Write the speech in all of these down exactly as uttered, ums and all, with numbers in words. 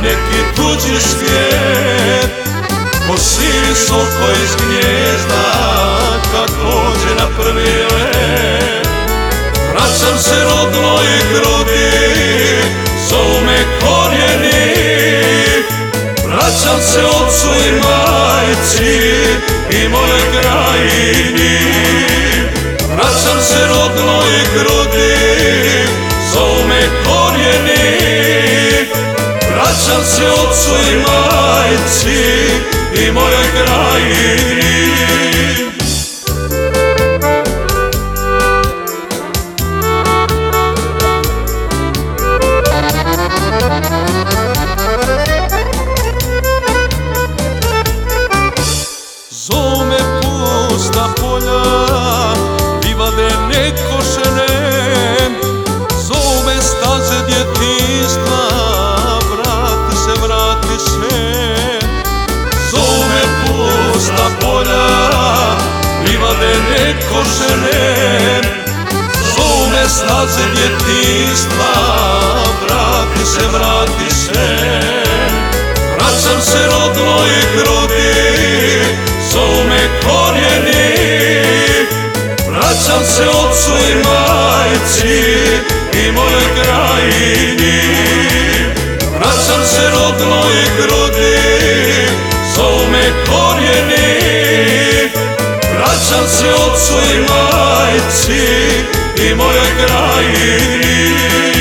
neki tuđi svijet, ko sisoko iz gnjezda kad dođe na prvi let. Vraćam se rodnoj grudi, zovu me korijeni, vraćam se ocu i majci i mojoj krajini. Vraćam se rodnoj grudi, zovu me korijeni, vraćam se ocu i majci i mojoj krajini. Zovu me pusta polja, livade nekošene, zovu me staze djetinjstva, vrati se, vrati se. Zovu me pusta polja, livade nekošene, zovu me staze djetinjstva, vrati se, vrati se. Vraćam se rodnoj grudi, zovu me korijeni, vraćam se ocu i majci i mojoj krajini. Vraćam se rodnoj grudi, zovu me korijeni, vraćam se ocu i majci i mojoj krajini.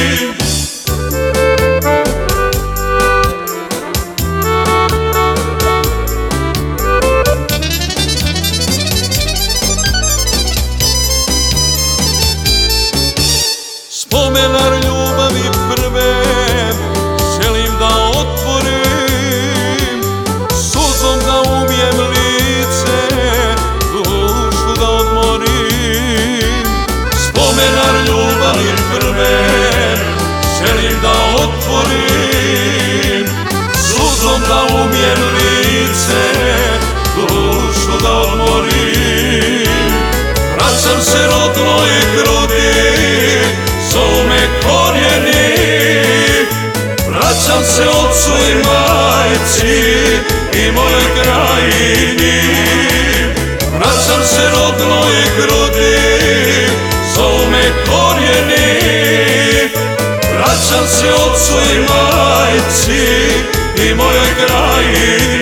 Spomenar ljubavi prve želim da otvorim, suzom da umijem lice, dušu da odmorim. Spomenar ljubavi prve želim da otvorim, suzom da umijem lice, dušu da odmorim. Vraćam se rodnoj grudi, zovu me korijeni, vraćam se ocu i majci i mojoj krajini. Vraćam se rodnoj grudi, zovu me korijeni, vraćam se ocu i majci i mojoj krajini.